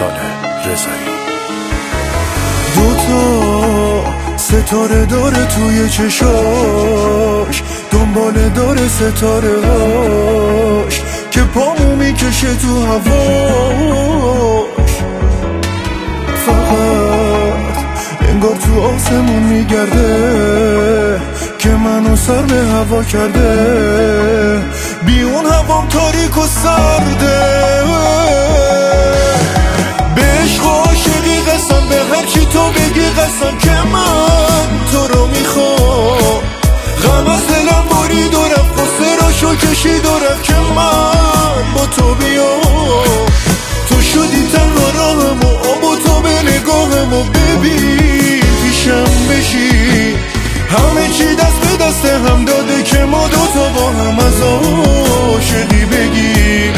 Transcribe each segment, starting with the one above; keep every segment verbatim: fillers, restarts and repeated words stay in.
صالح رضایی. دوتا ستاره داره توی چشاش، دنباله داره ستاره هاش که پامو میکشه تو هواش. فقط انگار تو آسمون میگرده که منو سر به هوا کرده، بیون هوام تاریک و سرده. به عشق و عاشقی قسم، به هرچی تو بگی قسم که من تو رو میخوام. غم از دلم برید و رفت، قصه راشو کشید و رفت که من با تو بیام. تو شدی تنها راهم و آب و تو به نگاهم و ببین پیشم بشی. همه چی دست به دست هم داده که ما دوتا با هم از عاشقی بگیم.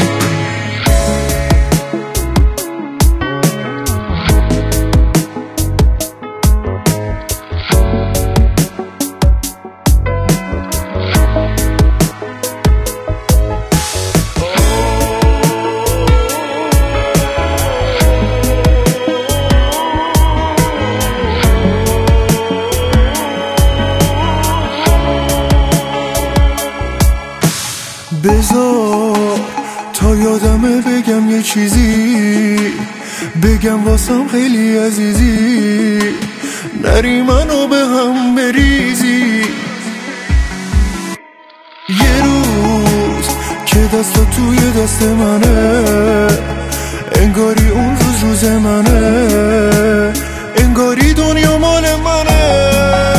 بذار تا یادمه بگم یه چیزی، بگم واسم خیلی عزیزی، نری منو به هم بریزی. یه روز که دستا توی دست منه، انگاری اون روز روز منه، انگاری دنیا مال منه.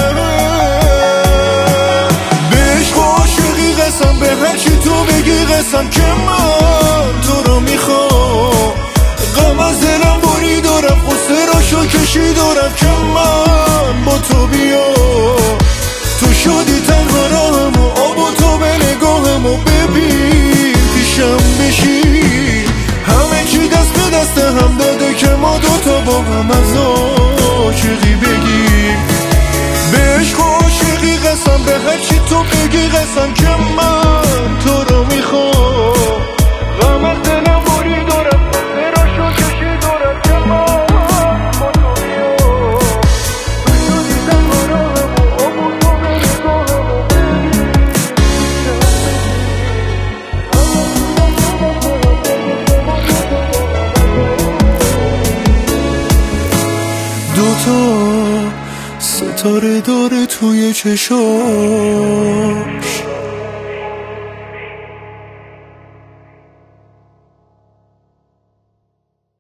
به هرچی تو بگی قسم که من تو رو میخوام. غم از دلم برید و رفت، قصه راشو کشید و رفت که من با تو بیام. تو شدی تنها راهم و آب و تو به نگاهم و ببین پیشم بشی. همه چی دست به دست هم داده که ما دوتا با هم از عاشقی بگیم. به عشق و عاشقی قسم، به هرچی تو بگی قسم که من تو رو میخوام. غم از دلم برید و رفت، قصه راشو کشید و رفت که من با تو بیام. تو شدی تنها راهم و آب و تو به نگاهم و ببین دوتا ستاره داره توی چشاش،